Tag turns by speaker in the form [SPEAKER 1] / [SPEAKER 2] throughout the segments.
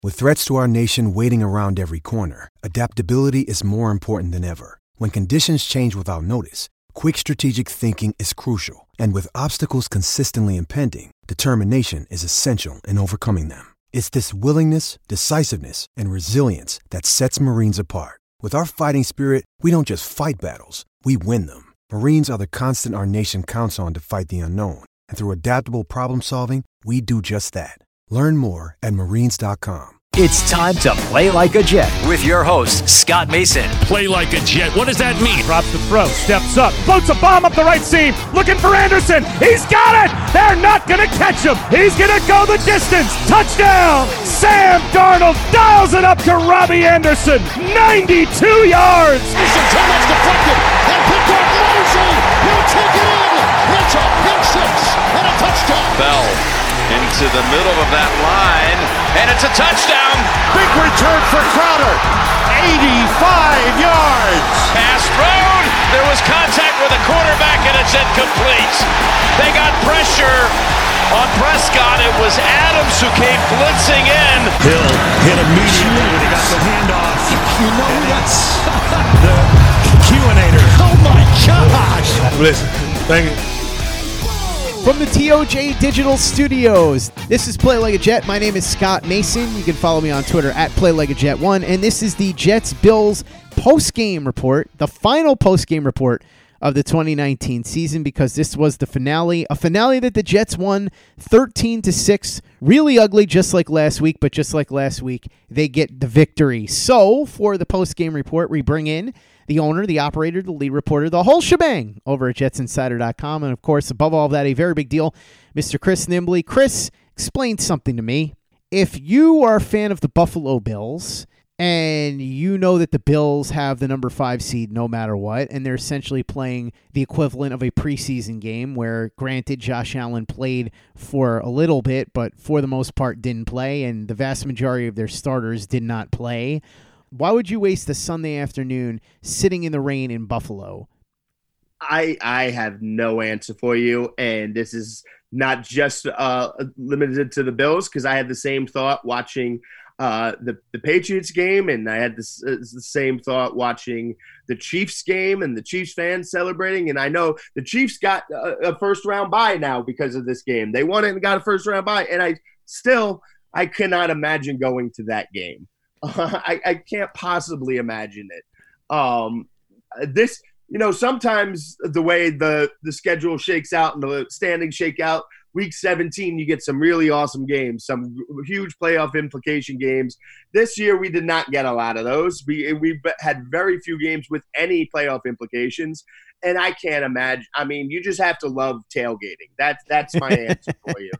[SPEAKER 1] With threats to our nation waiting around every corner, adaptability is more important than ever. When conditions change without notice, quick strategic thinking is crucial. And with obstacles consistently impending, determination is essential in overcoming them. It's this willingness, decisiveness, and resilience that sets Marines apart. With our fighting spirit, we don't just fight battles, we win them. Marines are the constant our nation counts on to fight the unknown. And through adaptable problem solving, we do just that. Learn more at marines.com.
[SPEAKER 2] It's time to play like a Jet with your host, Scott Mason.
[SPEAKER 3] Play like a Jet. What does that mean?
[SPEAKER 4] Drops the throw, steps up, floats a bomb up the right seam, looking for Anderson. He's got it! They're not going to catch him. He's going to go the distance. Touchdown! Sam Darnold dials it up to Robbie Anderson. 92 yards!
[SPEAKER 5] Anderson, too much deflected, and picked up Mosley. He'll take it in. It's a pick six and a touchdown.
[SPEAKER 6] Bell into the middle of that line, and it's a touchdown.
[SPEAKER 5] Big return for Crowder. 85 yards.
[SPEAKER 6] Pass thrown. There was contact with the quarterback, and it's incomplete. They got pressure on Prescott. It was Adams who came blitzing in.
[SPEAKER 3] Hill hit immediately when he got the handoff.
[SPEAKER 5] You know that's
[SPEAKER 3] The Q-inator.
[SPEAKER 5] oh my gosh.
[SPEAKER 3] Listen, thank you.
[SPEAKER 7] From the TOJ Digital Studios, this is Play Like a Jet. My name is Scott Mason. You can follow me on Twitter at PlayLikeAJet1. And this is the Jets-Bills post-game report, the final post-game report of the 2019 season, because this was the finale, a finale that the Jets won 13-6. Really ugly, just like last week, but just like last week, they get the victory. So, for the post-game report, we bring in the owner, the operator, the lead reporter, the whole shebang over at JetsInsider.com. And, of course, above all of that, a very big deal, Mr. Chris Nimbley. Chris, explain something to me. If you are a fan of the Buffalo Bills and you know that the Bills have the number 5 seed no matter what, and they're essentially playing the equivalent of a preseason game where, granted, Josh Allen played for a little bit, but for the most part didn't play, and the vast majority of their starters did not play, why would you waste a Sunday afternoon sitting in the rain in Buffalo?
[SPEAKER 8] I have no answer for you, and this is not just limited to the Bills, because I had the same thought watching the Patriots game, and I had the same thought watching the Chiefs game and the Chiefs fans celebrating. And I know the Chiefs got a first-round bye now because of this game. They won it and got a first-round bye, and I cannot imagine going to that game. I can't possibly imagine it. Sometimes the way the schedule shakes out and the standings shake out, week 17, you get some really awesome games, some huge playoff implication games. This year, we did not get a lot of those. We had very few games with any playoff implications, and I can't imagine. I mean, you just have to love tailgating. That's my answer for you.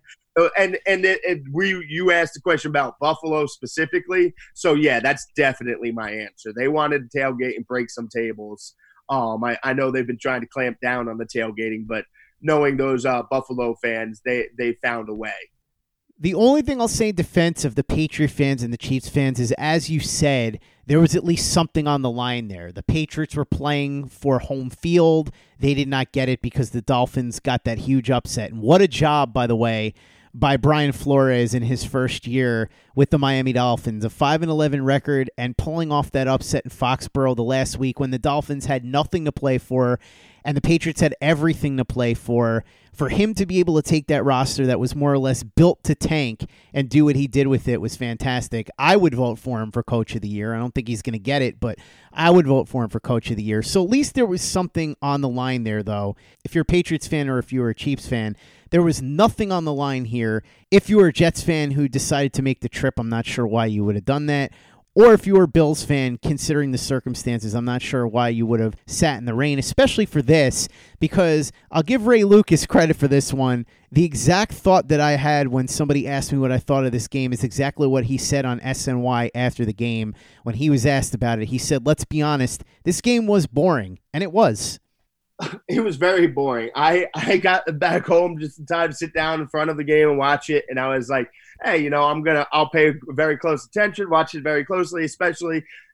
[SPEAKER 8] You asked a question about Buffalo specifically. So, yeah, that's definitely my answer. They wanted to tailgate and break some tables. I know they've been trying to clamp down on the tailgating, but knowing those Buffalo fans, they found a way.
[SPEAKER 7] The only thing I'll say in defense of the Patriot fans and the Chiefs fans is, as you said, there was at least something on the line there. The Patriots were playing for home field. They did not get it because the Dolphins got that huge upset. And what a job, by the way, by Brian Flores in his first year with the Miami Dolphins, a 5-11 record, and pulling off that upset in Foxborough the last week when the Dolphins had nothing to play for and the Patriots had everything to play for him to be able to take that roster that was more or less built to tank and do what he did with it was fantastic. I would vote for him for Coach of the Year. I don't think he's going to get it, but I would vote for him for Coach of the Year. So at least there was something on the line there, though. If you're a Patriots fan or if you were a Chiefs fan, there was nothing on the line here. If you were a Jets fan who decided to make the trip, I'm not sure why you would have done that. Or if you were a Bills fan, considering the circumstances, I'm not sure why you would have sat in the rain, especially for this, because I'll give Ray Lucas credit for this one. The exact thought that I had when somebody asked me what I thought of this game is exactly what he said on SNY after the game when he was asked about it. He said, let's be honest, this game was boring, and it was.
[SPEAKER 8] It was very boring. I got back home just in time to sit down in front of the game and watch it, and I was like, hey, I'll pay very close attention, watch it very closely, especially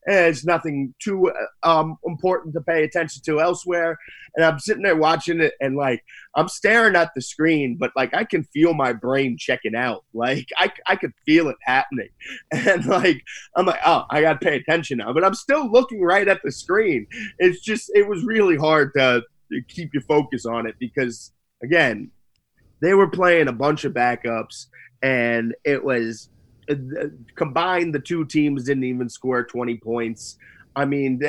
[SPEAKER 8] It's nothing too important to pay attention to elsewhere. And I'm sitting there watching it, and like I'm staring at the screen, but like I can feel my brain checking out. Like I could feel it happening, and like I'm like, oh, I got to pay attention now. But I'm still looking right at the screen. It was really hard to keep your focus on it because again, they were playing a bunch of backups, and it was. Combined, the two teams didn't even score 20 points. I mean,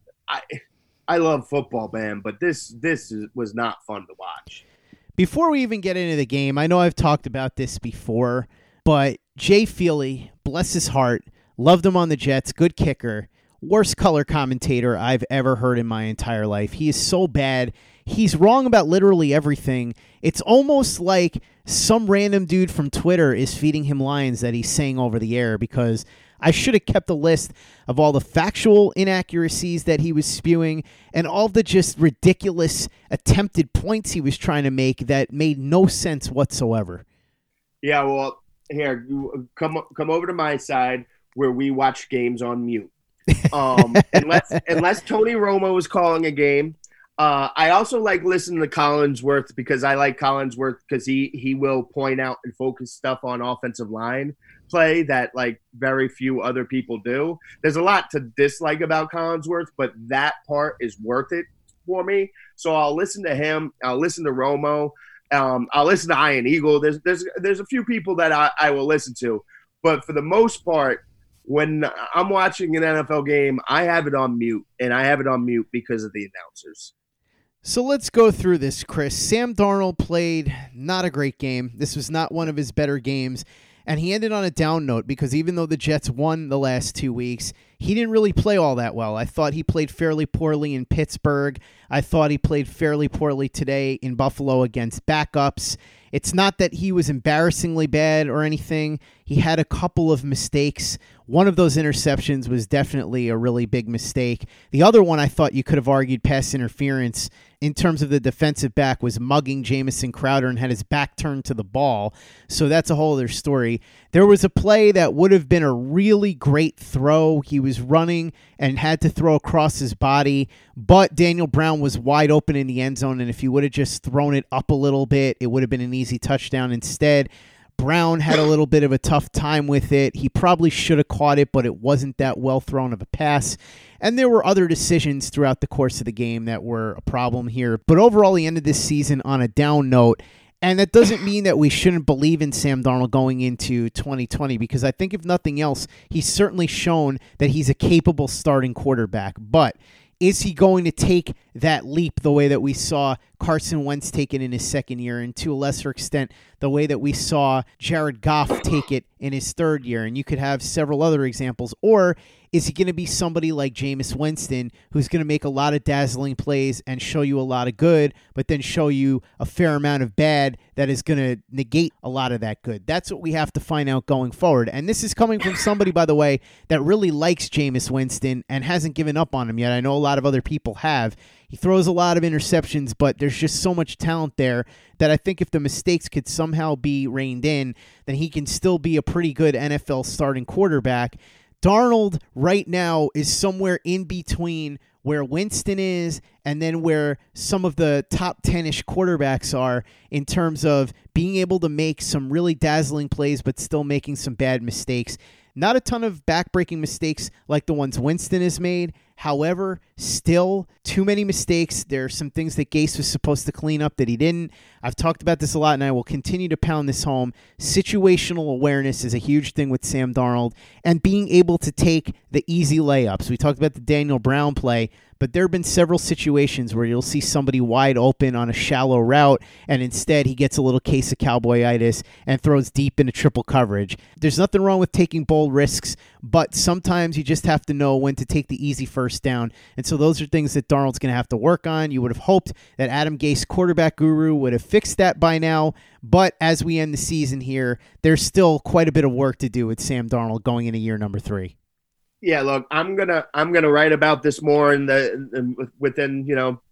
[SPEAKER 8] I love football, man, but this was not fun to watch.
[SPEAKER 7] Before we even get into the game, I know I've talked about this before, but Jay Feely, bless his heart, loved him on the Jets, good kicker, worst color commentator I've ever heard in my entire life. He is so bad. He's wrong about literally everything. It's almost like some random dude from Twitter is feeding him lines that he's saying over the air, because I should have kept a list of all the factual inaccuracies that he was spewing and all the just ridiculous attempted points he was trying to make that made no sense whatsoever.
[SPEAKER 8] Yeah, well, here, come over to my side where we watch games on mute. Unless Tony Romo was calling a game. I also like listening to Collinsworth because I like Collinsworth because he will point out and focus stuff on offensive line play that like very few other people do. There's a lot to dislike about Collinsworth, but that part is worth it for me. So I'll listen to him. I'll listen to Romo. I'll listen to Ian Eagle. There's a few people that I will listen to, but for the most part, when I'm watching an NFL game, I have it on mute, and I have it on mute because of the announcers.
[SPEAKER 7] So let's go through this, Chris. Sam Darnold played not a great game. This was not one of his better games. And he ended on a down note because even though the Jets won the last 2 weeks, he didn't really play all that well. I thought he played fairly poorly in Pittsburgh. I thought he played fairly poorly today in Buffalo against backups. It's not that he was embarrassingly bad or anything. He had a couple of mistakes. One of those interceptions was definitely a really big mistake. The other one I thought you could have argued pass interference in terms of the defensive back was mugging Jamison Crowder and had his back turned to the ball. So that's a whole other story. There was a play that would have been a really great throw. He was running and had to throw across his body, but Daniel Brown was wide open in the end zone, and if he would have just thrown it up a little bit, it would have been an easy touchdown. Instead, Brown had a little bit of a tough time with it. He probably should have caught it, but it wasn't that well thrown of a pass. And there were other decisions throughout the course of the game that were a problem here. But overall, he ended this season on a down note. And that doesn't mean that we shouldn't believe in Sam Darnold going into 2020, because I think if nothing else, he's certainly shown that he's a capable starting quarterback. But is he going to take that leap the way that we saw Carson Wentz take it in his second year, and to a lesser extent, the way that we saw Jared Goff take it in his third year? And you could have several other examples. Or is he going to be somebody like Jameis Winston, who's going to make a lot of dazzling plays and show you a lot of good, but then show you a fair amount of bad that is going to negate a lot of that good? That's what we have to find out going forward. And this is coming from somebody, by the way, that really likes Jameis Winston and hasn't given up on him yet. I know a lot of other people have. He throws a lot of interceptions, but there's just so much talent there that I think if the mistakes could somehow be reined in, then he can still be a pretty good NFL starting quarterback. Darnold right now is somewhere in between where Winston is and then where some of the top 10-ish quarterbacks are in terms of being able to make some really dazzling plays but still making some bad mistakes. Not a ton of back-breaking mistakes like the ones Winston has made. However, still too many mistakes. There are some things that Gase was supposed to clean up that he didn't. I've talked about this a lot, and I will continue to pound this home. Situational awareness is a huge thing with Sam Darnold, and being able to take the easy layups. We talked about the Daniel Brown play, but there have been several situations where you'll see somebody wide open on a shallow route, and instead he gets a little case of cowboyitis and throws deep into triple coverage. There's nothing wrong with taking bold risks, but sometimes you just have to know when to take the easy first down. And so those are things that Darnold's going to have to work on. You would have hoped that Adam Gase, quarterback guru, would have fixed that by now. But as we end the season here, there's still quite a bit of work to do with Sam Darnold going into year number 3.
[SPEAKER 8] Yeah, look, I'm gonna write about this more within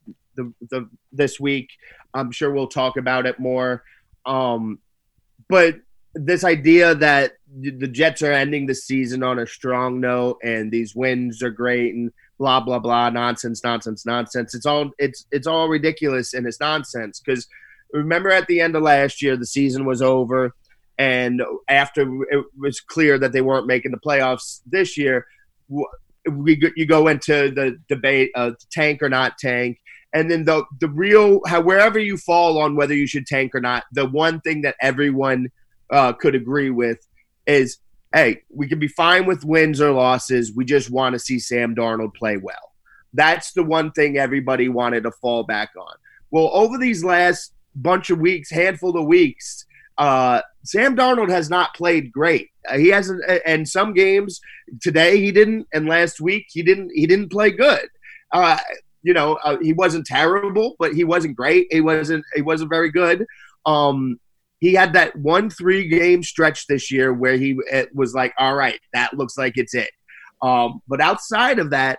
[SPEAKER 8] this week. I'm sure we'll talk about it more. But this idea that the Jets are ending the season on a strong note, and these wins are great, and blah blah blah, nonsense. It's all ridiculous, and it's nonsense. Because remember, at the end of last year, the season was over, and after it was clear that they weren't making the playoffs this year, you go into the debate of tank or not tank. And then the real, wherever you fall on whether you should tank or not, the one thing that everyone could agree with is, hey, we can be fine with wins or losses. We just want to see Sam Darnold play well. That's the one thing everybody wanted to fall back on. Well, over these last handful of weeks, Sam Darnold has not played great. He hasn't, and some games today he didn't, and last week he didn't play good. He wasn't terrible, but he wasn't great. He wasn't very good. He had that 1-3 game stretch this year where it was like, all right, that looks like it's it. But outside of that,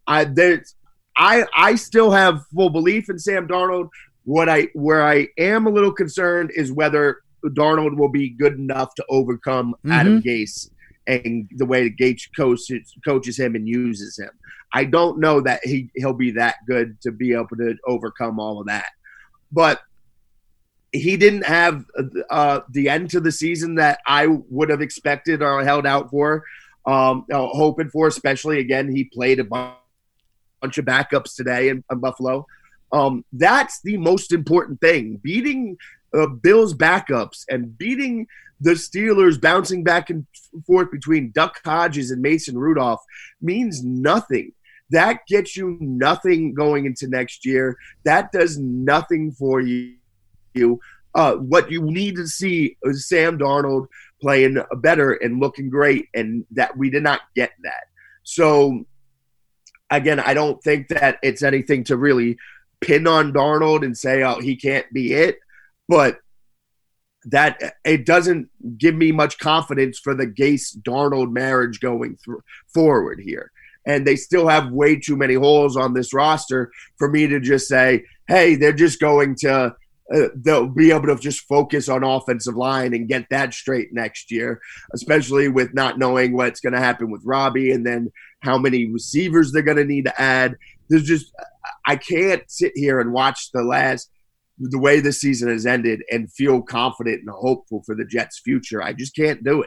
[SPEAKER 8] I still have full belief in Sam Darnold. Where I am a little concerned is whether Darnold will be good enough to overcome Adam Gase and the way that Gase coaches him and uses him. I don't know that he'll be that good to be able to overcome all of that. But he didn't have the end to the season that I would have expected or held out for, hoping for, especially, again, he played a bunch of backups today in Buffalo. That's the most important thing. Beating Bills backups and beating the Steelers bouncing back and forth between Duck Hodges and Mason Rudolph means nothing. That gets you nothing going into next year. That does nothing for you. What you need to see is Sam Darnold playing better and looking great, and that we did not get that. So, again, I don't think that it's anything to really pin on Darnold and say, oh, he can't be it. But that it doesn't give me much confidence for the Gase-Darnold marriage going forward here. And they still have way too many holes on this roster for me to just say, hey, they're just going to they'll be able to just focus on offensive line and get that straight next year, especially with not knowing what's going to happen with Robbie and then how many receivers they're going to need to add. There's just – I can't sit here and watch the way this season has ended and feel confident and hopeful for the Jets' future. I just can't do it.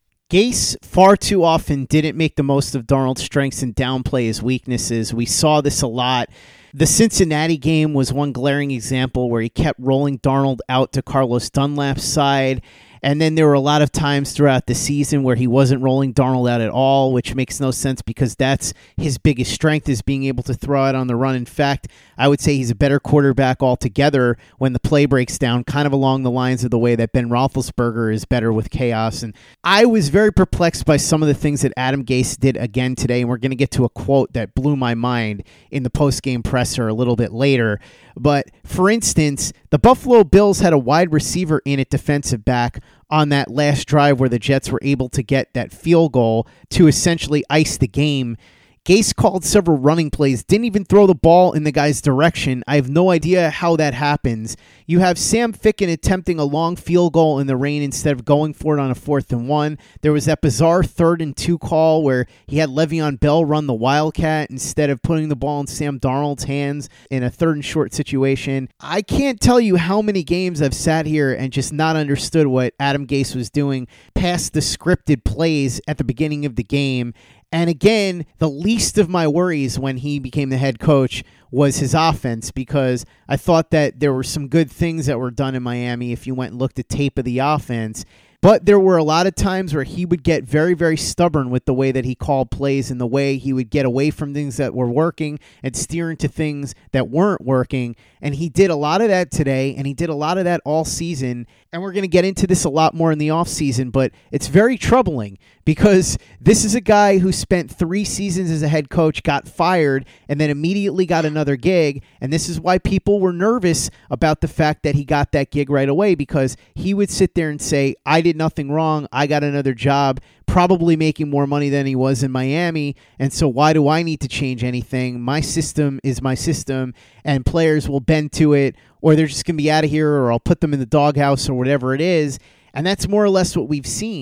[SPEAKER 7] Gase far too often didn't make the most of Darnold's strengths and downplay his weaknesses. We saw this a lot. The Cincinnati game was one glaring example where he kept rolling Darnold out to Carlos Dunlap's side. And then there were a lot of times throughout the season where he wasn't rolling Darnold out at all, which makes no sense because that's his biggest strength, is being able to throw out on the run. In fact, I would say he's a better quarterback altogether when the play breaks down, kind of along the lines of the way that Ben Roethlisberger is better with chaos. And I was very perplexed by some of the things that Adam Gase did again today, and we're going to get to a quote that blew my mind in the post-game presser a little bit later. But, for instance, the Buffalo Bills had a wide receiver in at defensive back on that last drive where the Jets were able to get that field goal to essentially ice the game. Gase called several running plays, didn't even throw the ball in the guy's direction. I have no idea how that happens. You have Sam Ficken attempting a long field goal in the rain instead of going for it on a 4th and 1. There was that bizarre 3rd and 2 call where he had Le'Veon Bell run the Wildcat instead of putting the ball in Sam Darnold's hands in a 3rd and short situation. I can't tell you how many games I've sat here and just not understood what Adam Gase was doing past the scripted plays at the beginning of the game. And again, the least of my worries when he became the head coach was his offense, because I thought that there were some good things that were done in Miami if you went and looked at tape of the offense. But there were a lot of times where he would get very, very stubborn with the way that he called plays and the way he would get away from things that were working and steer into things that weren't working. And he did a lot of that today, and he did a lot of that all season. And we're going to get into this a lot more in the offseason, but it's very troubling because this is a guy who spent 3 seasons as a head coach, got fired, and then immediately got another gig. And this is why people were nervous about the fact that he got that gig right away, because he would sit there and say, I did nothing wrong. I got another job, probably making more money than he was in Miami. And so why do I need to change anything? My system is my system, and players will bend to it, or they're just going to be out of here, or I'll put them in the doghouse or whatever it is. And that's more or less what we've seen.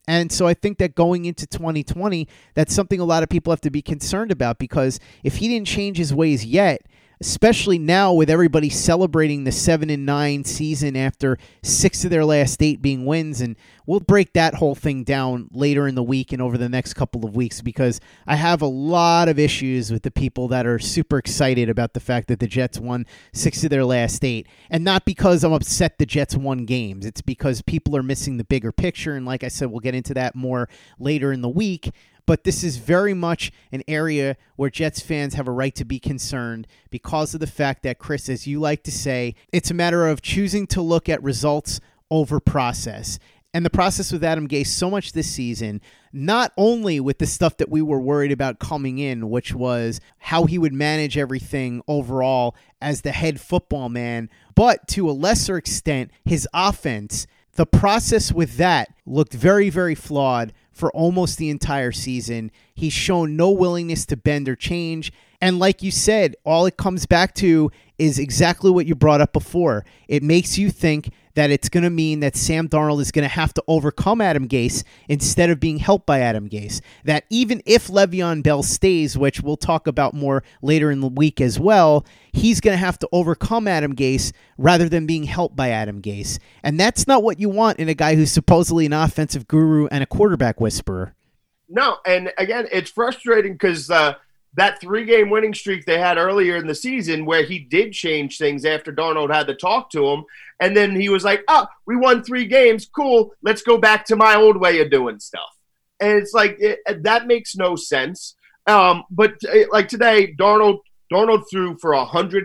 [SPEAKER 7] And so I think that going into 2020, that's something a lot of people have to be concerned about, because if he didn't change his ways yet, especially now with everybody celebrating the 7-9 season after 6 of their last 8 being wins. And we'll break that whole thing down later in the week and over the next couple of weeks, because I have a lot of issues with the people that are super excited about the fact that the Jets won 6 of their last 8. And not because I'm upset the Jets won games. It's because people are missing the bigger picture. And like I said, we'll get into that more later in the week. But this is very much an area where Jets fans have a right to be concerned because of the fact that, Chris, as you like to say, it's a matter of choosing to look at results over process. And the process with Adam Gase so much this season, not only with the stuff that we were worried about coming in, which was how he would manage everything overall as the head football man, but to a lesser extent, his offense. The process with that looked very, very flawed for almost the entire season. He's shown no willingness to bend or change. And like you said, all it comes back to is exactly what you brought up before. It makes you think that it's going to mean that Sam Darnold is going to have to overcome Adam Gase instead of being helped by Adam Gase. That even if Le'Veon Bell stays, which we'll talk about more later in the week as well, he's going to have to overcome Adam Gase rather than being helped by Adam Gase. And that's not what you want in a guy who's supposedly an offensive guru and a quarterback whisperer.
[SPEAKER 8] No, and again, it's frustrating because that 3-game winning streak they had earlier in the season, where he did change things after Darnold had to talk to him, and then he was like, we won 3 games, cool, let's go back to my old way of doing stuff. And it's like, that makes no sense. But like today, Darnold threw for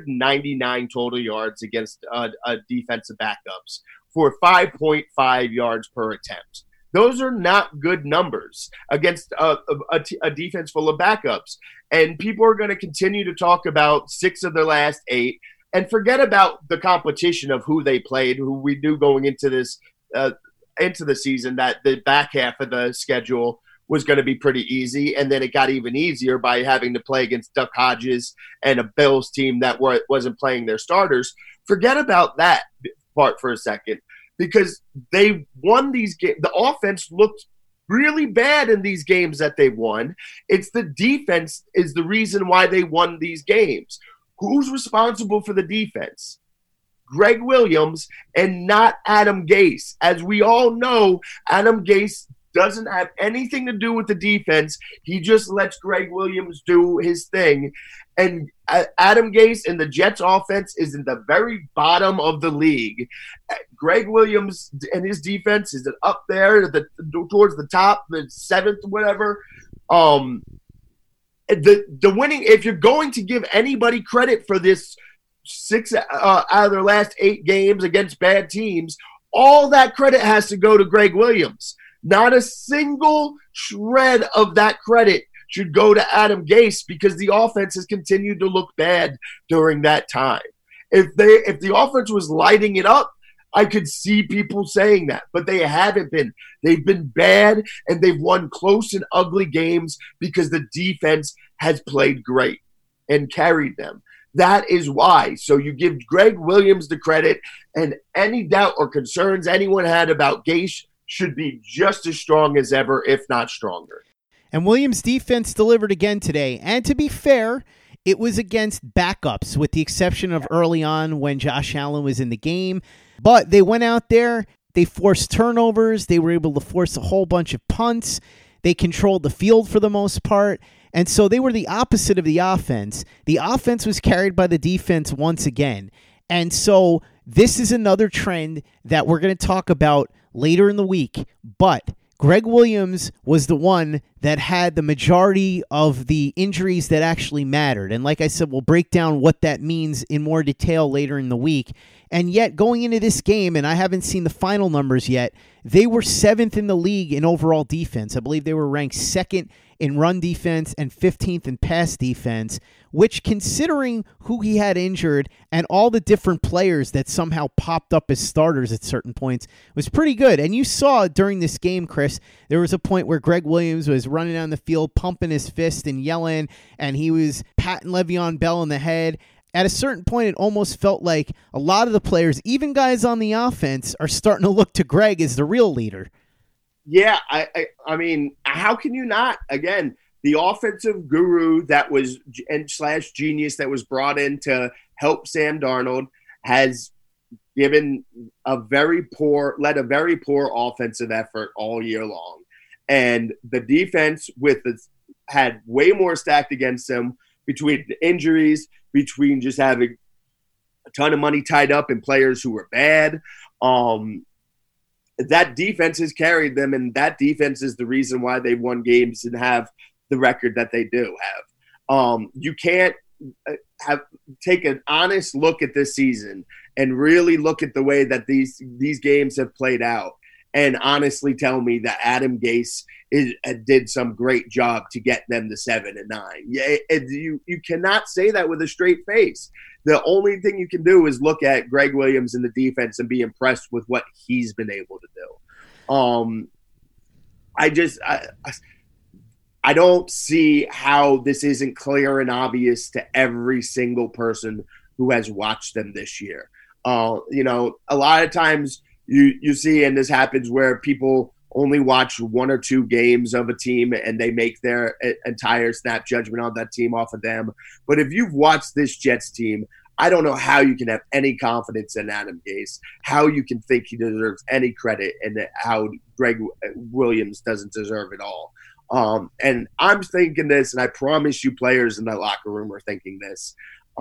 [SPEAKER 8] 199 total yards against defensive backups for 5.5 yards per attempt. Those are not good numbers against a defense full of backups. And people are going to continue to talk about 6 of their last 8 and forget about the competition of who they played, who we knew going into this into the season that the back half of the schedule was going to be pretty easy. And then it got even easier by having to play against Duck Hodges and a Bills team that wasn't playing their starters. Forget about that part for a second, because they won these games. The offense looked really bad in these games that they won. It's the defense is the reason why they won these games. Who's responsible for the defense? Greg Williams and not Adam Gase. As we all know, Adam Gase doesn't have anything to do with the defense. He just lets Greg Williams do his thing. And Adam Gase and the Jets offense is in the very bottom of the league. Greg Williams and his defense is up there towards the top, the 7th, whatever. The winning, if you're going to give anybody credit for this 6 out of their last 8 games against bad teams, all that credit has to go to Greg Williams. Not a single shred of that credit should go to Adam Gase, because the offense has continued to look bad during that time. If the offense was lighting it up, I could see people saying that, but they haven't been. They've been bad, and they've won close and ugly games because the defense has played great and carried them. That is why. So you give Greg Williams the credit, and any doubt or concerns anyone had about Gase should be just as strong as ever, if not stronger.
[SPEAKER 7] And Williams' defense delivered again today. And to be fair, it was against backups, with the exception of early on when Josh Allen was in the game. But they went out there, they forced turnovers, they were able to force a whole bunch of punts, they controlled the field for the most part, and so they were the opposite of the offense. The offense was carried by the defense once again. And so this is another trend that we're going to talk about later in the week, but Greg Williams was the one that had the majority of the injuries that actually mattered. And like I said, we'll break down what that means in more detail later in the week. And yet, going into this game, and I haven't seen the final numbers yet, they were 7th in the league in overall defense. I believe they were ranked 2nd in run defense and 15th in pass defense, which, considering who he had injured and all the different players that somehow popped up as starters at certain points, was pretty good. And you saw during this game, Chris, there was a point where Greg Williams was running down the field, pumping his fist and yelling, and he was patting Le'Veon Bell in the head. At a certain point, it almost felt like a lot of the players, even guys on the offense, are starting to look to Greg as the real leader.
[SPEAKER 8] Yeah, I mean, how can you not? Again, the offensive guru that was / genius that was brought in to help Sam Darnold has led a very poor offensive effort all year long. And the defense had way more stacked against them between the injuries, between just having a ton of money tied up in players who were bad. That defense has carried them, and that defense is the reason why they won games and have the record that they do have. You can't take an honest look at this season and really look at the way that these games have played out and honestly tell me that Adam Gase did some great job to get them to 7-9. You cannot say that with a straight face. The only thing you can do is look at Greg Williams in the defense and be impressed with what he's been able to do. I don't see how this isn't clear and obvious to every single person who has watched them this year. A lot of times you see, and this happens where people only watch 1 or 2 games of a team and they make their entire snap judgment on that team off of them. But if you've watched this Jets team, I don't know how you can have any confidence in Adam Gase, how you can think he deserves any credit, and how Greg Williams doesn't deserve it all. And I'm thinking this, and I promise you players in the locker room are thinking this.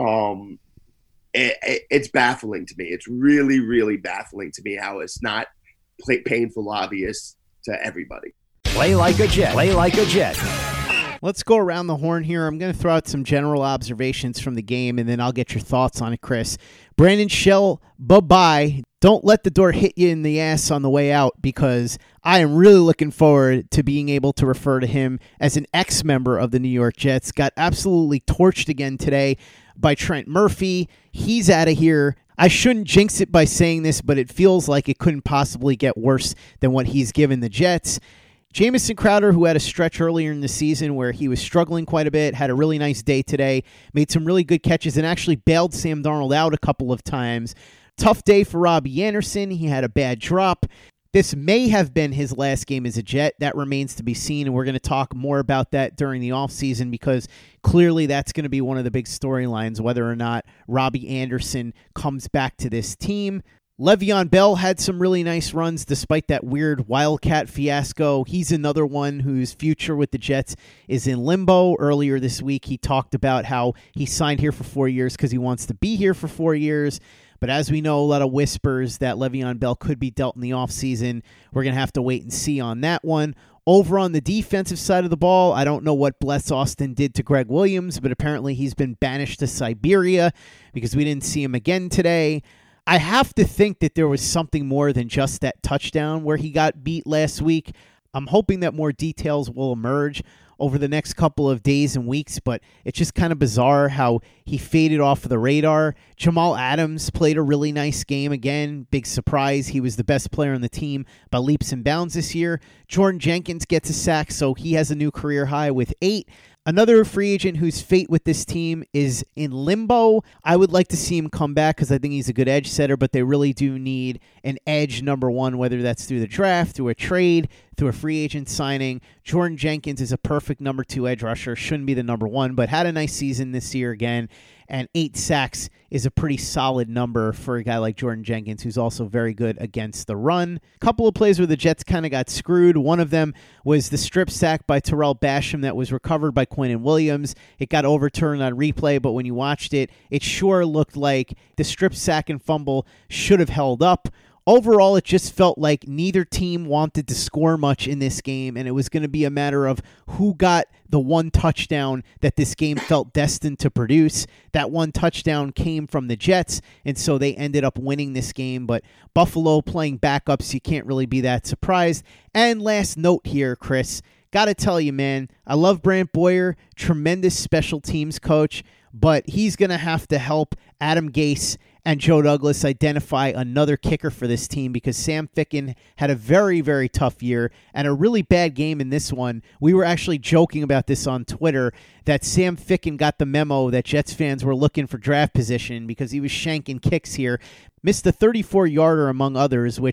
[SPEAKER 8] It's baffling to me. It's really, really baffling to me how it's not painful obvious to everybody.
[SPEAKER 2] Play like a Jet. Play like a Jet.
[SPEAKER 7] Let's go around the horn here. I'm going to throw out some general observations from the game, and then I'll get your thoughts on it, Chris. Brandon Shell, bye-bye. Don't let the door hit you in the ass on the way out, because I am really looking forward to being able to refer to him as an ex-member of the New York Jets. Got absolutely torched again today by Trent Murphy. He's out of here. I shouldn't jinx it by saying this, but it feels like it couldn't possibly get worse than what he's given the Jets. Jamison Crowder, who had a stretch earlier in the season where he was struggling quite a bit, had a really nice day today, made some really good catches, and actually bailed Sam Darnold out a couple of times. Tough day for Robbie Anderson. He had a bad drop. This may have been his last game as a Jet. That remains to be seen, and we're going to talk more about that during the offseason, because clearly that's going to be one of the big storylines, whether or not Robbie Anderson comes back to this team. Le'Veon Bell had some really nice runs despite that weird Wildcat fiasco. He's another one whose future with the Jets is in limbo. Earlier this week, he talked about how he signed here for 4 years because he wants to be here for 4 years. But as we know, a lot of whispers that Le'Veon Bell could be dealt in the offseason. We're going to have to wait and see on that one. Over on the defensive side of the ball, I don't know what Bless Austin did to Greg Williams, but apparently he's been banished to Siberia because we didn't see him again today. I have to think that there was something more than just that touchdown where he got beat last week. I'm hoping that more details will emerge over the next couple of days and weeks, but it's just kind of bizarre how he faded off of the radar. Jamal Adams played a really nice game again. Big surprise. He was the best player on the team by leaps and bounds this year. Jordan Jenkins gets a sack, so he has a new career high with 8. Another free agent whose fate with this team is in limbo. I would like to see him come back because I think he's a good edge setter, but they really do need an edge number one, whether that's through the draft, through a trade, through a free agent signing. Jordan Jenkins is a perfect number 2 edge rusher. Shouldn't be the number 1, but had a nice season this year again. And 8 sacks is a pretty solid number for a guy like Jordan Jenkins, who's also very good against the run. A couple of plays where the Jets kind of got screwed. One of them was the strip sack by Terrell Basham that was recovered by Quinnen Williams. It got overturned on replay, but when you watched it, it sure looked like the strip sack and fumble should have held up. Overall, it just felt like neither team wanted to score much in this game, and it was going to be a matter of who got the one touchdown that this game felt destined to produce. That one touchdown came from the Jets, and so they ended up winning this game. But Buffalo playing backups, you can't really be that surprised. And last note here, Chris, got to tell you, man, I love Brant Boyer, tremendous special teams coach, but he's going to have to help Adam Gase and Joe Douglas identify another kicker for this team, because Sam Ficken had a very, very tough year and a really bad game in this one. We were actually joking about this on Twitter, that Sam Ficken got the memo that Jets fans were looking for draft position because he was shanking kicks here. Missed the 34-yarder among others, which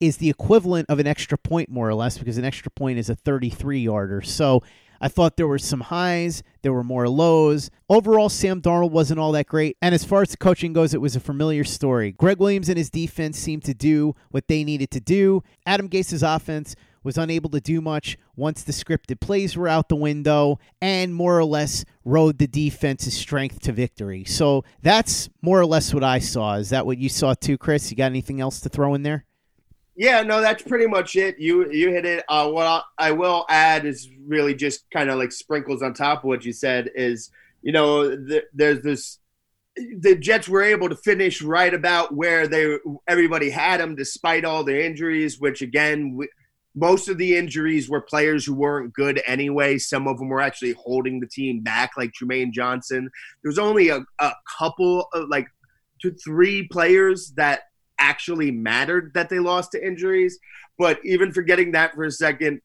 [SPEAKER 7] is the equivalent of an extra point, more or less, because an extra point is a 33-yarder. So I thought there were some highs, there were more lows. Overall, Sam Darnold wasn't all that great. And as far as the coaching goes, it was a familiar story. Greg Williams and his defense seemed to do what they needed to do. Adam Gase's offense was unable to do much once the scripted plays were out the window and more or less rode the defense's strength to victory. So that's more or less what I saw. Is that what you saw too, Chris? You got anything else to throw in there?
[SPEAKER 8] Yeah, no, that's pretty much it. You hit it. What I will add is really just kind of like sprinkles on top of what you said is, there's this – the Jets were able to finish right about where everybody had them despite all the injuries, which, again – most of the injuries were players who weren't good anyway. Some of them were actually holding the team back, like Trumaine Johnson. There was only a couple of, 2-3 players that actually mattered that they lost to injuries. But even forgetting that for a second,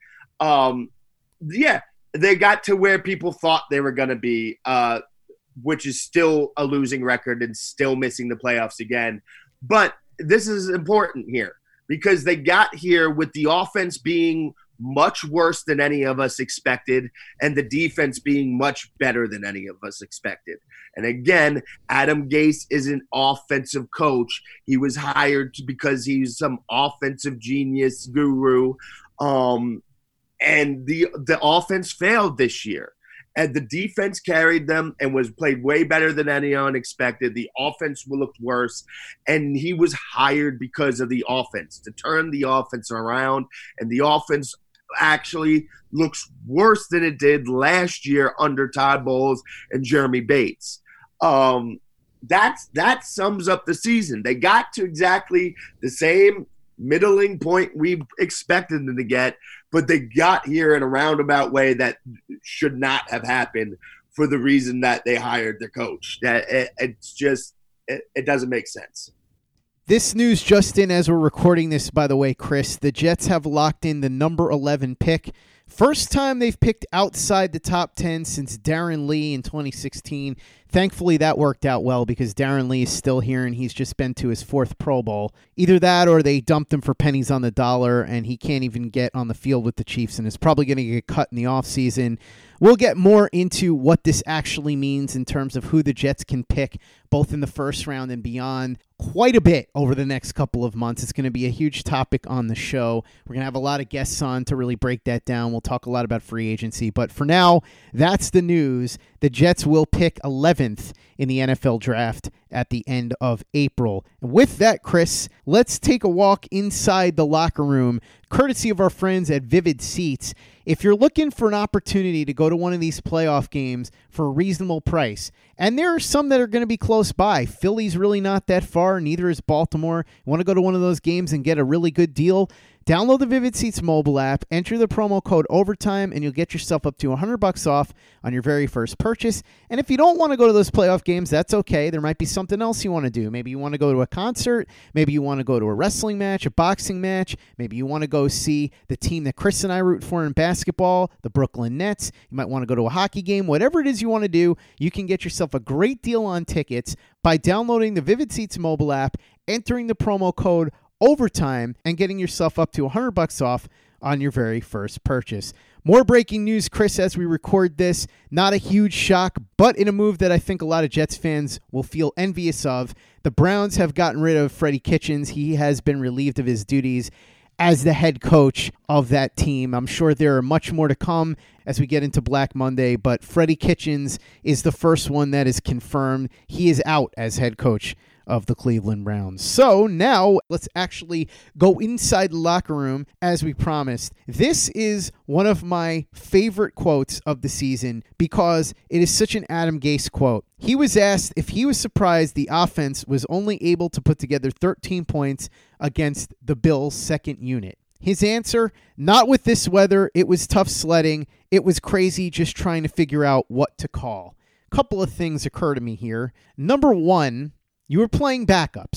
[SPEAKER 8] they got to where people thought they were going to be, which is still a losing record and still missing the playoffs again. But this is important here, because they got here with the offense being much worse than any of us expected and the defense being much better than any of us expected. And again, Adam Gase is an offensive coach. He was hired because he's some offensive genius guru. And the offense failed this year. And the defense carried them and was played way better than anyone expected. The offense looked worse, and he was hired because of the offense, to turn the offense around. And the offense actually looks worse than it did last year under Todd Bowles and Jeremy Bates. That sums up the season. They got to exactly the same middling point we expected them to get, but they got here in a roundabout way that should not have happened for the reason that they hired their coach. That it doesn't make sense.
[SPEAKER 7] This news just in as we're recording this, by the way, Chris, the Jets have locked in the number 11 pick. First time they've picked outside the top 10 since Darren Lee in 2016. Thankfully, that worked out well because Darren Lee is still here and he's just been to his 4th Pro Bowl. Either that or they dumped him for pennies on the dollar and he can't even get on the field with the Chiefs and is probably going to get cut in the offseason. We'll get more into what this actually means in terms of who the Jets can pick, both in the first round and beyond, quite a bit over the next couple of months. It's going to be a huge topic on the show. We're going to have a lot of guests on to really break that down. We'll talk a lot about free agency. But for now, that's the news. The Jets will pick 11th in the NFL draft at the end of April. And with that, Chris, let's take a walk inside the locker room, courtesy of our friends at Vivid Seats. If you're looking for an opportunity to go to one of these playoff games for a reasonable price, and there are some that are going to be close by. Philly's really not that far, neither is Baltimore. You want to go to one of those games and get a really good deal? Download the Vivid Seats mobile app, enter the promo code OVERTIME, and you'll get yourself up to $100 off on your very first purchase. And if you don't want to go to those playoff games, that's okay. There might be something else you want to do. Maybe you want to go to a concert. Maybe you want to go to a wrestling match, a boxing match. Maybe you want to go see the team that Chris and I root for in basketball, the Brooklyn Nets. You might want to go to a hockey game. Whatever it is you want to do, you can get yourself a great deal on tickets by downloading the Vivid Seats mobile app, entering the promo code OVERTIME, and getting yourself up to $100 off on your very first purchase. More breaking news, Chris, as we record this. Not a huge shock, but in a move that I think a lot of Jets fans will feel envious of. The Browns have gotten rid of Freddie Kitchens. He has been relieved of his duties as the head coach of that team. I'm sure there are much more to come as we get into Black Monday, but Freddie Kitchens is the first one that is confirmed. He is out as head coach of the Cleveland Browns. So now let's actually go inside the locker room as we promised. This is one of my favorite quotes of the season because it is such an Adam Gase quote. He was asked if he was surprised the offense was only able to put together 13 points against the Bills' second unit. His answer, not with this weather. It was tough sledding. It was crazy just trying to figure out what to call. A couple of things occur to me here. Number one, you were playing backups.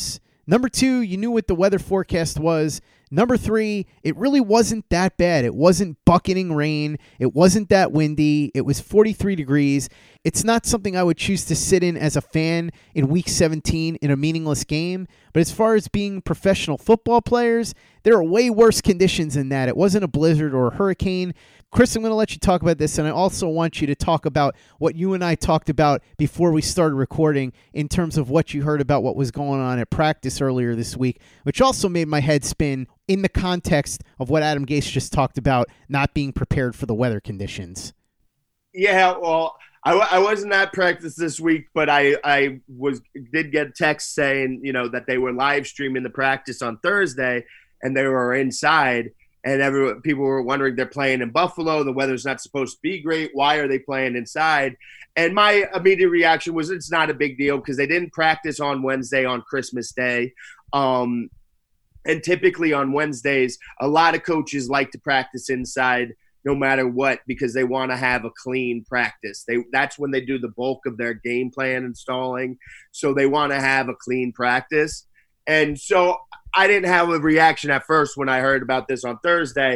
[SPEAKER 7] Number 2, you knew what the weather forecast was. Number 3, it really wasn't that bad. It wasn't bucketing rain. It wasn't that windy. It was 43 degrees. It's not something I would choose to sit in as a fan in Week 17 in a meaningless game. But as far as being professional football players, there are way worse conditions than that. It wasn't a blizzard or a hurricane. Chris, I'm going to let you talk about this, and I also want you to talk about what you and I talked about before we started recording in terms of what you heard about what was going on at practice earlier this week, which also made my head spin in the context of what Adam Gase just talked about, not being prepared for the weather conditions.
[SPEAKER 8] Yeah, well, I wasn't at practice this week, but I did get text saying, that they were live streaming the practice on Thursday, and they were inside. And people were wondering, they're playing in Buffalo. The weather's not supposed to be great. Why are they playing inside? And my immediate reaction was it's not a big deal because they didn't practice on Wednesday on Christmas Day. And typically on Wednesdays, a lot of coaches like to practice inside no matter what because they want to have a clean practice. That's when they do the bulk of their game plan installing. So they want to have a clean practice. And so I didn't have a reaction at first when I heard about this on Thursday.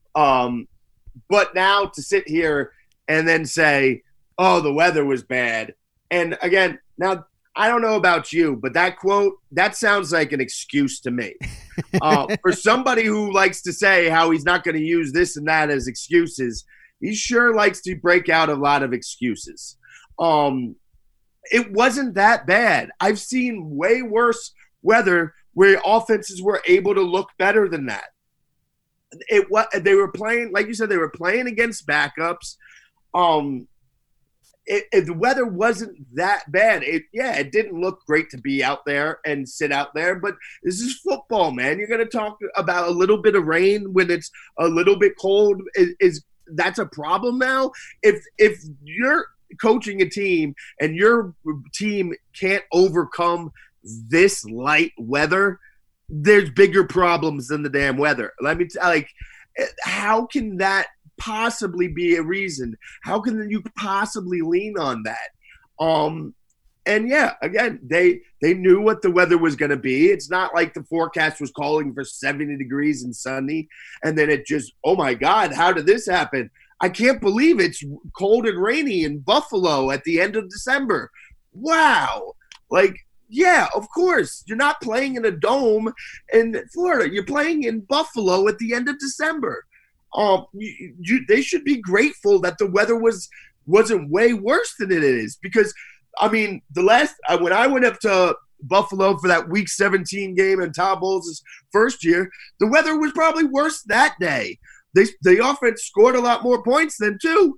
[SPEAKER 8] But now to sit here and then say, oh, the weather was bad. And again, now I don't know about you, but that quote, that sounds like an excuse to me. For somebody who likes to say how he's not going to use this and that as excuses, he sure likes to break out a lot of excuses. It wasn't that bad. I've seen way worse weather where offenses were able to look better than that. They were playing, like you said, they were playing against backups. The weather wasn't that bad. It didn't look great to be out there and sit out there, but this is football, man. You're going to talk about a little bit of rain when it's a little bit cold. That's a problem now? If you're coaching a team and your team can't overcome this light weather, there's bigger problems than the damn weather. Let me tell you, how can that possibly be a reason? How can you possibly lean on that? And yeah, again, they knew what the weather was going to be. It's not like the forecast was calling for 70 degrees and sunny, and then it just, oh my God, how did this happen? I can't believe it's cold and rainy in Buffalo at the end of December. Wow. Yeah, of course. You're not playing in a dome in Florida. You're playing in Buffalo at the end of December. They should be grateful that the weather wasn't way worse than it is because, I mean, when I went up to Buffalo for that Week 17 game in Todd Bowles' first year, the weather was probably worse that day. The offense scored a lot more points than two.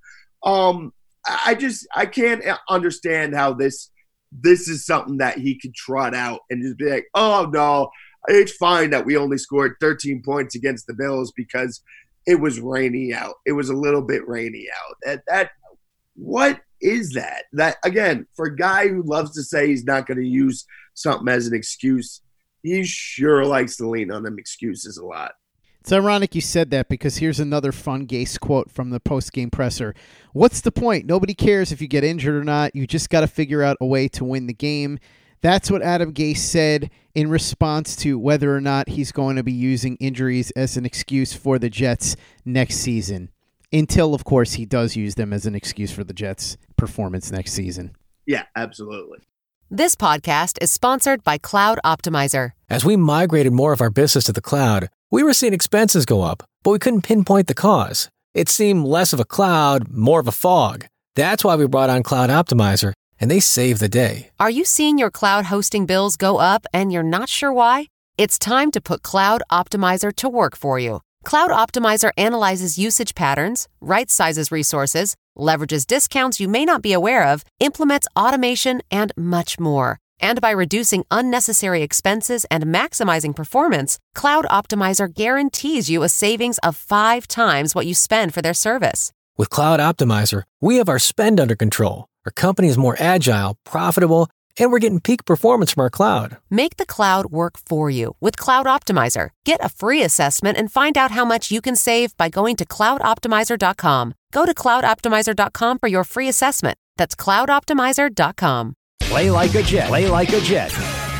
[SPEAKER 8] I can't understand how this is something that he could trot out and just be like, oh, no, it's fine that we only scored 13 points against the Bills because it was rainy out. It was a little bit rainy out. What is that? That, again, for a guy who loves to say he's not going to use something as an excuse, he sure likes to lean on them excuses a lot.
[SPEAKER 7] It's ironic you said that because here's another fun Gase quote from the post-game presser. What's the point? Nobody cares if you get injured or not. You just got to figure out a way to win the game. That's what Adam Gase said in response to whether or not he's going to be using injuries as an excuse for the Jets next season. Until, of course, he does use them as an excuse for the Jets' performance next season.
[SPEAKER 8] Yeah, absolutely.
[SPEAKER 9] This podcast is sponsored by Cloud Optimizer.
[SPEAKER 10] As we migrated more of our business to the cloud, we were seeing expenses go up, but we couldn't pinpoint the cause. It seemed less of a cloud, more of a fog. That's why we brought on Cloud Optimizer, and they saved the day.
[SPEAKER 9] Are you seeing your cloud hosting bills go up and you're not sure why? It's time to put Cloud Optimizer to work for you. Cloud Optimizer analyzes usage patterns, right-sizes resources, leverages discounts you may not be aware of, implements automation, and much more. And by reducing unnecessary expenses and maximizing performance, Cloud Optimizer guarantees you a savings of 5 times what you spend for their service.
[SPEAKER 10] With Cloud Optimizer, we have our spend under control. Our company is more agile, profitable, and we're getting peak performance from our cloud.
[SPEAKER 9] Make the cloud work for you with Cloud Optimizer. Get a free assessment and find out how much you can save by going to cloudoptimizer.com. Go to cloudoptimizer.com for your free assessment. That's cloudoptimizer.com.
[SPEAKER 2] Play like a Jet. Play like a Jet.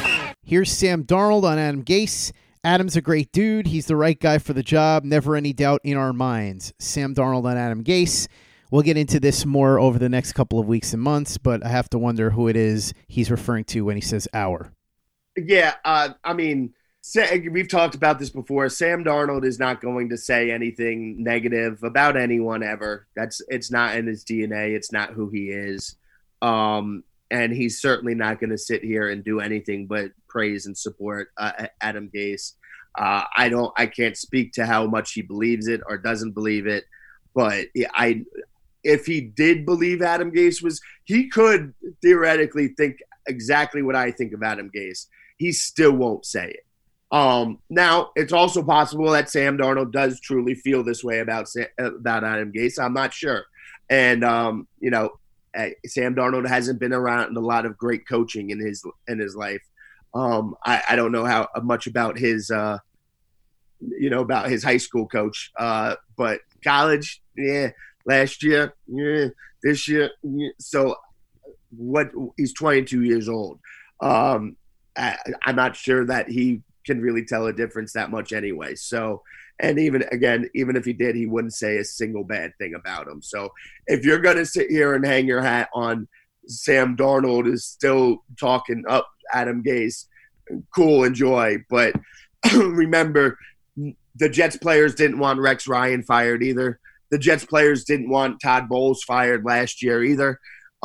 [SPEAKER 7] Here's Sam Darnold on Adam Gase. Adam's a great dude. He's the right guy for the job. Never any doubt in our minds. Sam Darnold on Adam Gase. We'll get into this more over the next couple of weeks and months, but I have to wonder who it is he's referring to when he says our.
[SPEAKER 8] Yeah, I mean, we've talked about this before. Sam Darnold is not going to say anything negative about anyone ever. It's not in his DNA. It's not who he is. And he's certainly not going to sit here and do anything but praise and support Adam Gase. I can't speak to how much he believes it or doesn't believe it, but if he did believe Adam Gase he could theoretically think exactly what I think of Adam Gase. He still won't say it. Now, it's also possible that Sam Darnold does truly feel this way about Adam Gase. I'm not sure. And, Sam Darnold hasn't been around a lot of great coaching in his life. I don't know how much about his, about his high school coach. But college, yeah. Last year, yeah. This year, yeah. So he's 22 years old. I'm not sure that he can really tell a difference that much anyway. So, and even if he did, he wouldn't say a single bad thing about him. So if you're going to sit here and hang your hat on Sam Darnold is still talking up Adam Gase, cool, enjoy. But remember, the Jets players didn't want Rex Ryan fired either. The Jets players didn't want Todd Bowles fired last year either.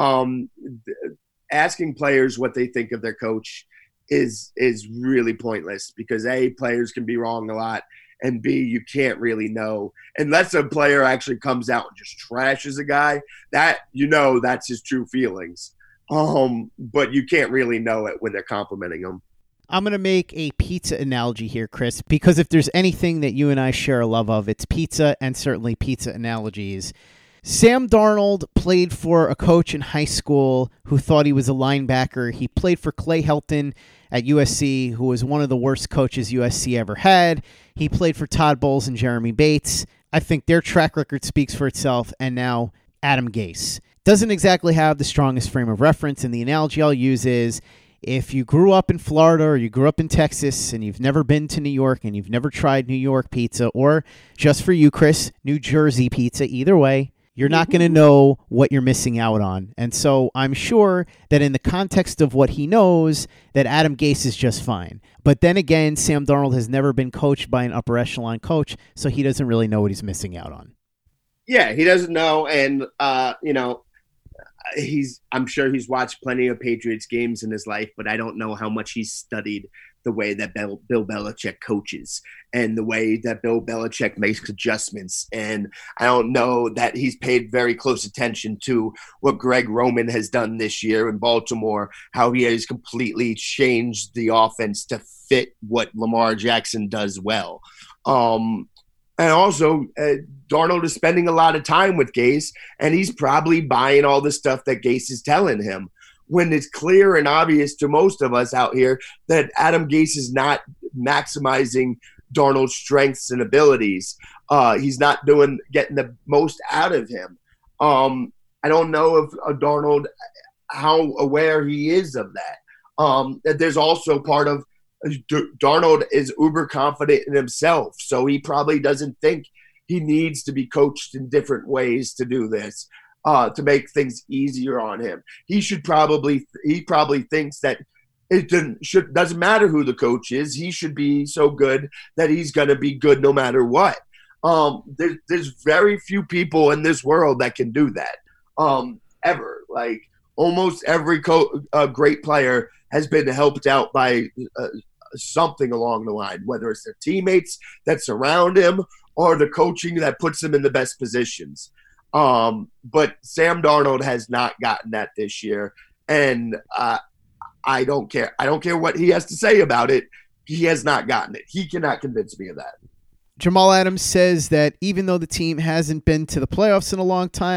[SPEAKER 8] Asking players what they think of their coach is really pointless because A, players can be wrong a lot, and B, you can't really know unless a player actually comes out and just trashes a guy. That that's his true feelings. But you can't really know it when they're complimenting him.
[SPEAKER 7] I'm going to make a pizza analogy here, Chris, because if there's anything that you and I share a love of, it's pizza, and certainly pizza analogies. Sam Darnold played for a coach in high school who thought he was a linebacker. He played for Clay Helton at USC, who was one of the worst coaches USC ever had. He played for Todd Bowles and Jeremy Bates. I think their track record speaks for itself, and now Adam Gase. Doesn't exactly have the strongest frame of reference, and the analogy I'll use is, if you grew up in Florida or you grew up in Texas and you've never been to New York and you've never tried New York pizza, or just for you, Chris, New Jersey pizza, either way, you're not going to know what you're missing out on. And so I'm sure that in the context of what he knows, that Adam Gase is just fine. But then again, Sam Darnold has never been coached by an upper echelon coach, so he doesn't really know what he's missing out on.
[SPEAKER 8] Yeah, he doesn't know. And, I'm sure he's watched plenty of Patriots games in his life, but I don't know how much he's studied the way that Bill Belichick coaches and the way that Bill Belichick makes adjustments. And I don't know that he's paid very close attention to what Greg Roman has done this year in Baltimore, how he has completely changed the offense to fit what Lamar Jackson does well. And also, Darnold is spending a lot of time with Gase, and he's probably buying all the stuff that Gase is telling him, when it's clear and obvious to most of us out here that Adam Gase is not maximizing Darnold's strengths and abilities. He's not getting the most out of him. I don't know if Darnold, how aware he is of that. That there's also part of Darnold is uber confident in himself, so he probably doesn't think he needs to be coached in different ways to do this, to make things easier on him. He probably thinks that it doesn't matter who the coach is. He should be so good that he's going to be good no matter what. There's very few people in this world that can do that, ever. Like almost every great player has been helped out by something along the line, whether it's their teammates that surround him or the coaching that puts him in the best positions. But Sam Darnold has not gotten that this year, and I don't care. I don't care what he has to say about it. He has not gotten it. He cannot convince me of that.
[SPEAKER 7] Jamal Adams says that even though the team hasn't been to the playoffs in a long time,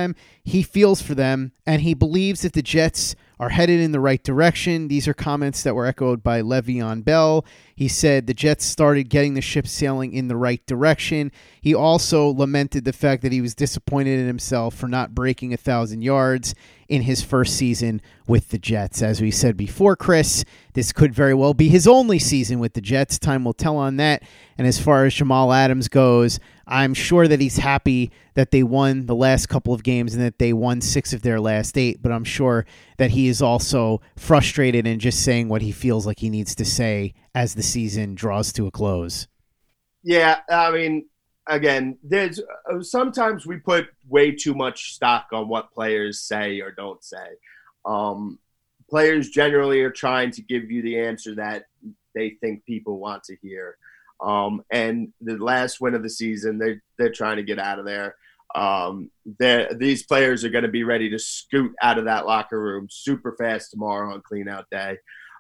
[SPEAKER 7] he feels for them, and he believes that the Jets are headed in the right direction. These are comments that were echoed by Le'Veon Bell. He said the Jets started getting the ship sailing in the right direction. He also lamented the fact that he was disappointed in himself for not breaking 1,000 yards in his first season with the Jets. As we said before, Chris, this could very well be his only season with the Jets. Time will tell on that. And as far as Jamal Adams goes, I'm sure that he's happy that they won the last couple of games and that they won 6 of their last 8, but I'm sure that he is also frustrated and just saying what he feels like he needs to say as the season draws to a close.
[SPEAKER 8] Yeah, I mean, again, there's sometimes we put way too much stock on what players say or don't say. Players generally are trying to give you the answer that they think people want to hear. And the last win of the season, they're trying to get out of there. These players are going to be ready to scoot out of that locker room super fast tomorrow on clean-out day.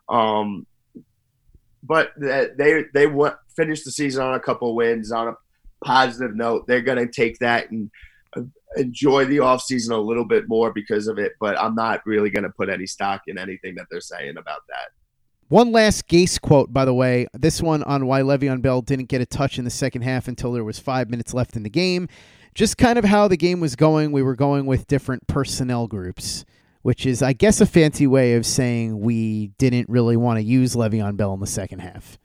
[SPEAKER 8] But they finished the season on a couple of wins on a positive note. They're going to take that and enjoy the offseason a little bit more because of it, but I'm not really going to put any stock in anything that they're saying about that.
[SPEAKER 7] One last Gase quote, by the way, this one on why Le'Veon Bell didn't get a touch in the second half until there was 5 minutes left in the game. Just kind of how the game was going. We were going with different personnel groups, which is, I guess, a fancy way of saying we didn't really want to use Le'Veon Bell in the second half.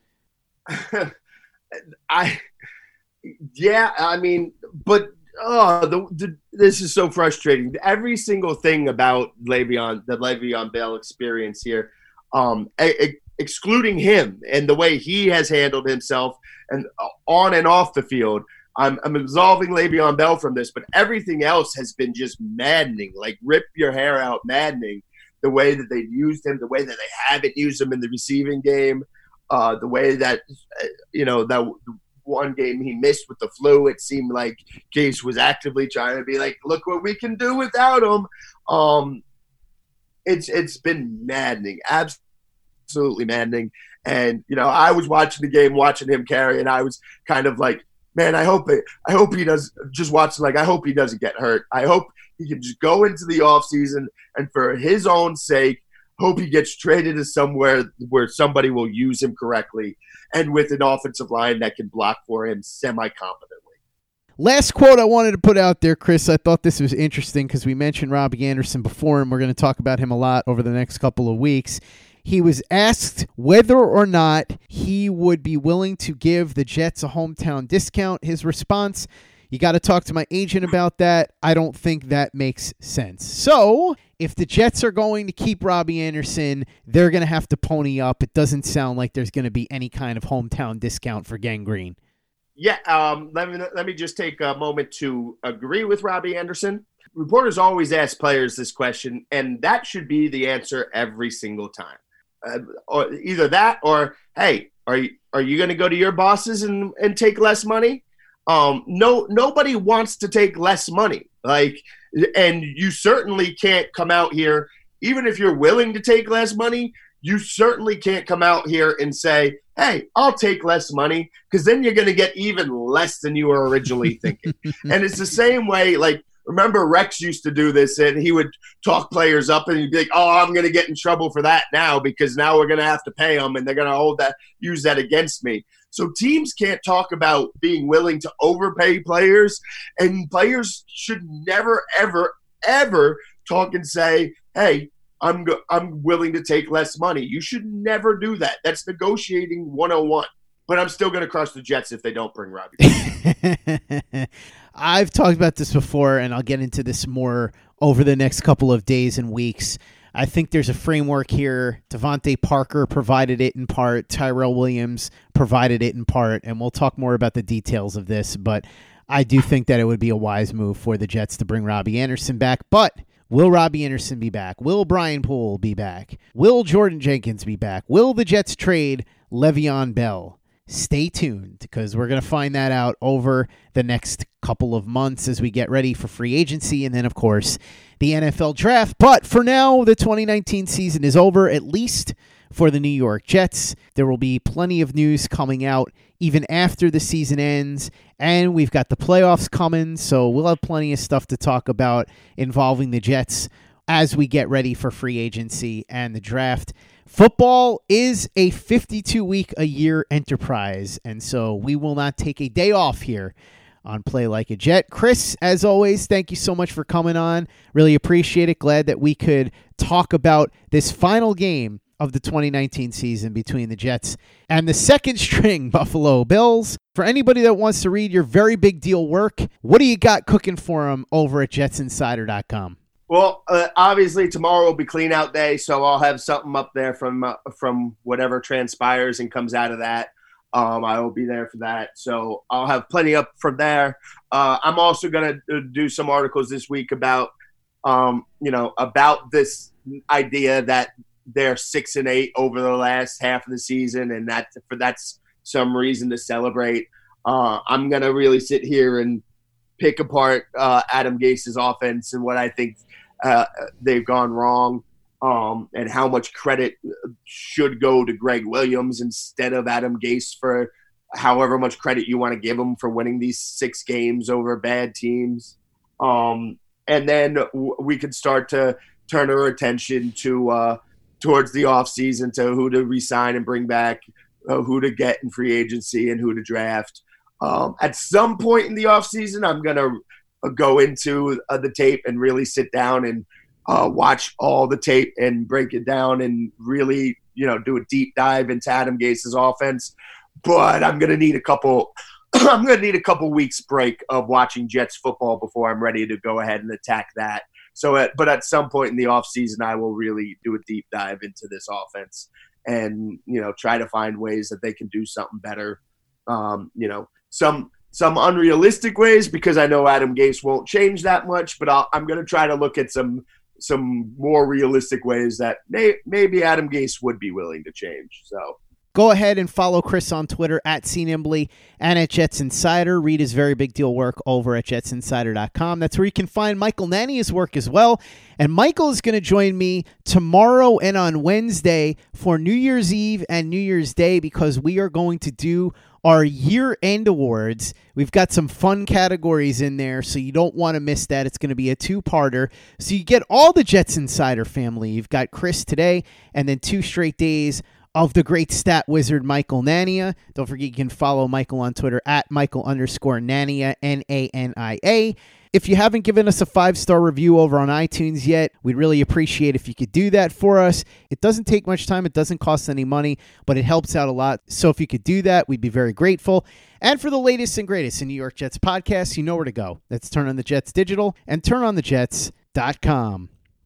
[SPEAKER 7] This is so frustrating. Every single thing about the Le'Veon Bell experience here, excluding him and the way he has handled himself and on and off the field, I'm absolving Le'Veon Bell from this, but everything else has been just maddening, like rip your hair out maddening. The way that they've used him, the way that they haven't used him in the receiving game, the way that, that one game he missed with the flu, it seemed like Gase was actively trying to be like, look what we can do without him. It's been maddening, absolutely maddening. And, I was watching the game, watching him carry, and I was kind of like, man, I hope he does just watch. Like, I hope he doesn't get hurt. I hope he can just go into the offseason and for his own sake, hope he gets traded to somewhere where somebody will use him correctly and with an offensive line that can block for him semi-competently. Last quote I wanted to put out there, Chris. I thought this was interesting because we mentioned Robbie Anderson before, and we're going to talk about him a lot over the next couple of weeks. He was asked whether or not he would be willing to give the Jets a hometown discount. His response, you got to talk to my agent about that. I don't think that makes sense. So if the Jets are going to keep Robbie Anderson, they're going to have to pony up. It doesn't sound like there's going to be any kind of hometown discount for Gang Green.
[SPEAKER 8] Yeah, let me just take a moment to agree with Robbie Anderson. Reporters always ask players this question, and that should be the answer every single time. Or either that or, hey, are you going to go to your bosses and take less money? Nobody wants to take less money. And you certainly can't come out here, even if you're willing to take less money, you certainly can't come out here and say, hey, I'll take less money, because then you're going to get even less than you were originally thinking. And it's the same way, remember Rex used to do this, and he would talk players up, and he'd be like, oh, I'm going to get in trouble for that now because now we're going to have to pay them, and they're going to use that against me. So teams can't talk about being willing to overpay players, and players should never, ever, ever talk and say, hey, I'm willing to take less money. You should never do that. That's negotiating 101. But I'm still going to crush the Jets if they don't bring Robbie.
[SPEAKER 7] I've talked about this before, and I'll get into this more over the next couple of days and weeks. I think there's a framework here. Devontae Parker provided it in part. Tyrell Williams provided it in part. And we'll talk more about the details of this. But I do think that it would be a wise move for the Jets to bring Robbie Anderson back. But will Robbie Anderson be back? Will Brian Poole be back? Will Jordan Jenkins be back? Will the Jets trade Le'Veon Bell? Stay tuned, because we're going to find that out over the next couple of months as we get ready for free agency and then, of course, the NFL draft. But for now, the 2019 season is over, at least for the New York Jets. There will be plenty of news coming out even after the season ends, and we've got the playoffs coming, so we'll have plenty of stuff to talk about involving the Jets as we get ready for free agency and the draft. Football is a 52-week-a-year enterprise, and so we will not take a day off here on Play Like a Jet. Chris, as always, thank you so much for coming on. Really appreciate it. Glad that we could talk about this final game of the 2019 season between the Jets and the second-string Buffalo Bills. For anybody that wants to read your very big deal work, what do you got cooking for them over at jetsinsider.com?
[SPEAKER 8] Well, obviously tomorrow will be clean out day, so I'll have something up there from whatever transpires and comes out of that. I will be there for that, so I'll have plenty up from there. I'm also going to do some articles this week about, about this idea that they're 6-8 over the last half of the season, and that's some reason to celebrate. I'm going to really sit here and pick apart Adam Gase's offense and what I think they've gone wrong, and how much credit should go to Greg Williams instead of Adam Gase for however much credit you want to give him for winning these 6 games over bad teams. And then we can start to turn our attention to towards the offseason, to who to re-sign and bring back, who to get in free agency and who to draft. At some point in the offseason, I'm going to go into the tape and really sit down and watch all the tape and break it down and really, do a deep dive into Adam Gase's offense. But I'm going to need a couple weeks break of watching Jets football before I'm ready to go ahead and attack that. But at some point in the offseason, I will really do a deep dive into this offense and, try to find ways that they can do something better. Some unrealistic ways, because I know Adam Gase won't change that much, but I'm going to try to look at some more realistic ways that maybe Adam Gase would be willing to change. So
[SPEAKER 7] go ahead and follow Chris on Twitter at CNimbly and at Jets Insider. Read his very big deal work over at jetsinsider.com. That's where you can find Michael Nania's work as well. And Michael is going to join me tomorrow and on Wednesday for New Year's Eve and New Year's Day, because we are going to do our year-end awards. We've got some fun categories in there, so you don't want to miss that. It's going to be a 2-parter. So you get all the Jets Insider family. You've got Chris today, and then 2 straight days of the great stat wizard Michael Nania. Don't forget you can follow Michael on Twitter at Michael_Nania, Nania. If you haven't given us a 5-star review over on iTunes yet, we'd really appreciate if you could do that for us. It doesn't take much time. It doesn't cost any money, but it helps out a lot. So if you could do that, we'd be very grateful. And for the latest and greatest in New York Jets podcasts, you know where to go. That's Turn on the Jets Digital and turnonthejets.com.